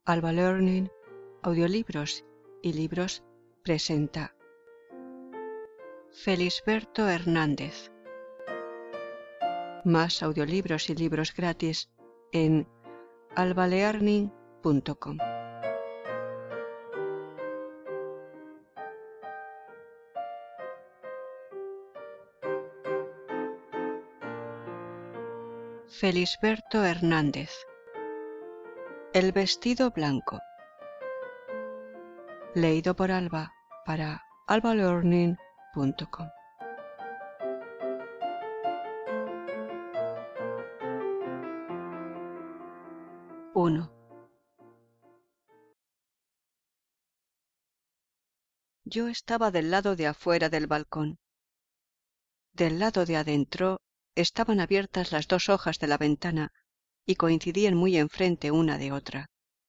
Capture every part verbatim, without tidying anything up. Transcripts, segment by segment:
Alba Learning, Audiolibros y Libros presenta Felisberto Hernández. Más audiolibros y libros gratis en alba learning punto com. Felisberto Hernández. El vestido blanco. Leído por Alba para alba learning punto com. uno. Yo estaba del lado de afuera del balcón. Del lado de adentro estaban abiertas las dos hojas de la ventana y coincidían muy enfrente una de otra.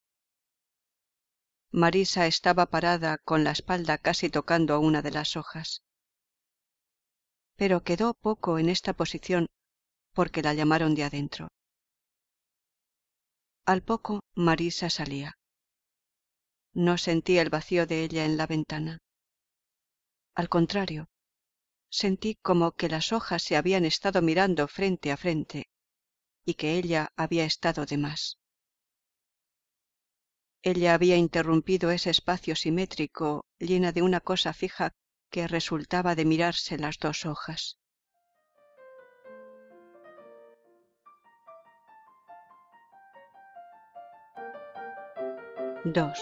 Marisa estaba parada con la espalda casi tocando a una de las hojas. Pero quedó poco en esta posición porque la llamaron de adentro. Al poco Marisa salía. No sentí el vacío de ella en la ventana. Al contrario, sentí como que las hojas se habían estado mirando frente a frente y que ella había estado de más. Ella había interrumpido ese espacio simétrico llena de una cosa fija que resultaba de mirarse las dos hojas. dos.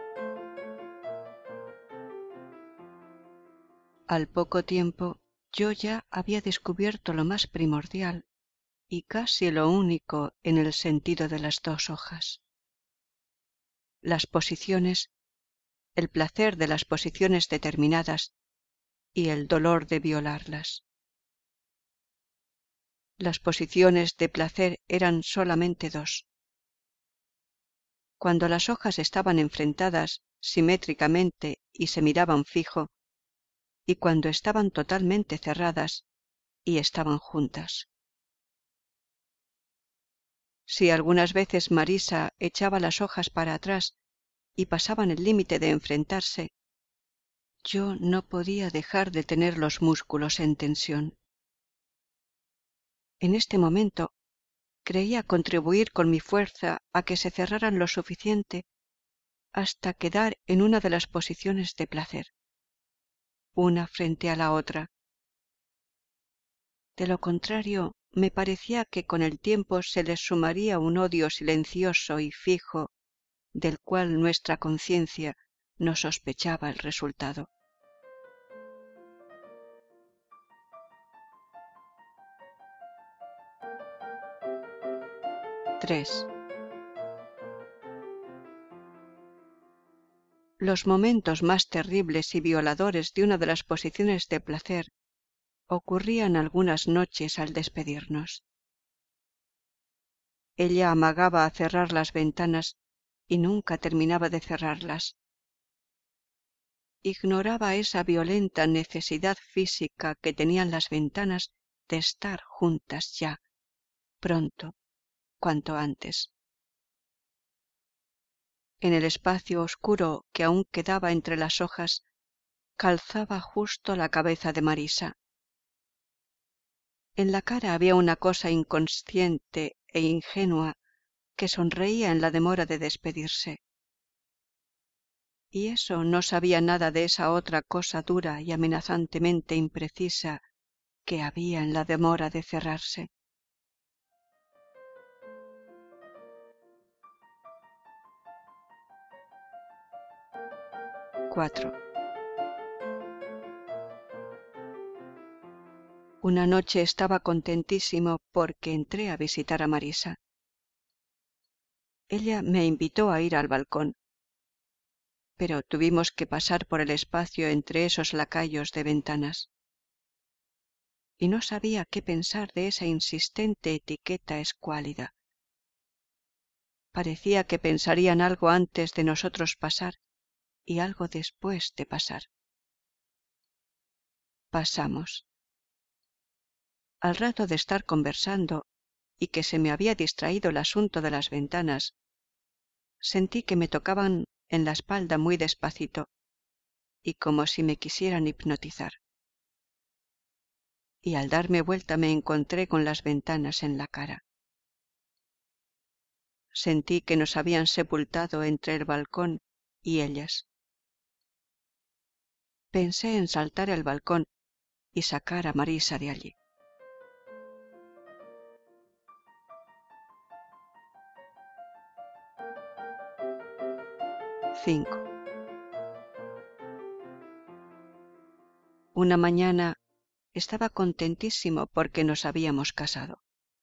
Al poco tiempo yo ya había descubierto lo más primordial y casi lo único en el sentido de las dos hojas. Las posiciones, el placer de las posiciones determinadas y el dolor de violarlas. Las posiciones de placer eran solamente dos. Cuando las hojas estaban enfrentadas simétricamente y se miraban fijo, y cuando estaban totalmente cerradas y estaban juntas. Si algunas veces Marisa echaba las hojas para atrás y pasaban el límite de enfrentarse, yo no podía dejar de tener los músculos en tensión. En este momento creía contribuir con mi fuerza a que se cerraran lo suficiente hasta quedar en una de las posiciones de placer, una frente a la otra. De lo contrario, me parecía que con el tiempo se les sumaría un odio silencioso y fijo, del cual nuestra conciencia no sospechaba el resultado. tres. Los momentos más terribles y violadores de una de las posiciones de placer ocurrían algunas noches al despedirnos. Ella amagaba a cerrar las ventanas y nunca terminaba de cerrarlas. Ignoraba esa violenta necesidad física que tenían las ventanas de estar juntas ya, pronto, cuanto antes. En el espacio oscuro que aún quedaba entre las hojas, calzaba justo la cabeza de Marisa. En la cara había una cosa inconsciente e ingenua que sonreía en la demora de despedirse. Y eso no sabía nada de esa otra cosa dura y amenazantemente imprecisa que había en la demora de cerrarse. cuatro. Una noche estaba contentísimo porque entré a visitar a Marisa. Ella me invitó a ir al balcón, pero tuvimos que pasar por el espacio entre esos lacayos de ventanas. Y no sabía qué pensar de esa insistente etiqueta escuálida. Parecía que pensarían algo antes de nosotros pasar y algo después de pasar. Pasamos. Al rato de estar conversando y que se me había distraído el asunto de las ventanas, sentí que me tocaban en la espalda muy despacito y como si me quisieran hipnotizar. Y al darme vuelta me encontré con las ventanas en la cara. Sentí que nos habían sepultado entre el balcón y ellas. Pensé en saltar el balcón y sacar a Marisa de allí. cinco. Una mañana estaba contentísimo porque nos habíamos casado.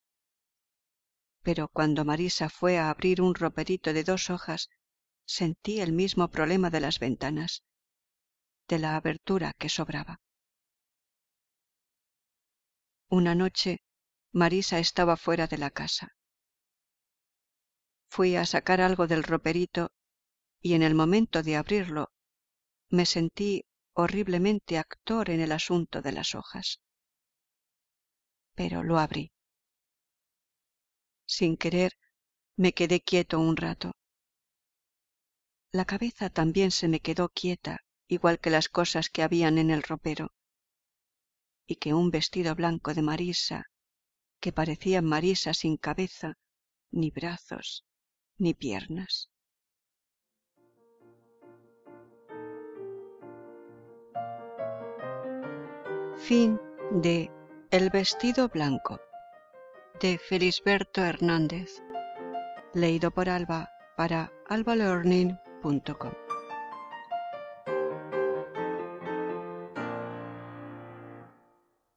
Pero cuando Marisa fue a abrir un roperito de dos hojas, sentí el mismo problema de las ventanas, de la abertura que sobraba. Una noche, Marisa estaba fuera de la casa. Fui a sacar algo del roperito y en el momento de abrirlo me sentí horriblemente actor en el asunto de las hojas. Pero lo abrí. Sin querer, me quedé quieto un rato. La cabeza también se me quedó quieta, igual que las cosas que habían en el ropero, y que un vestido blanco de Marisa, que parecía Marisa sin cabeza, ni brazos, ni piernas. Fin de El vestido blanco, de Felisberto Hernández, leído por Alba para alba learning punto com.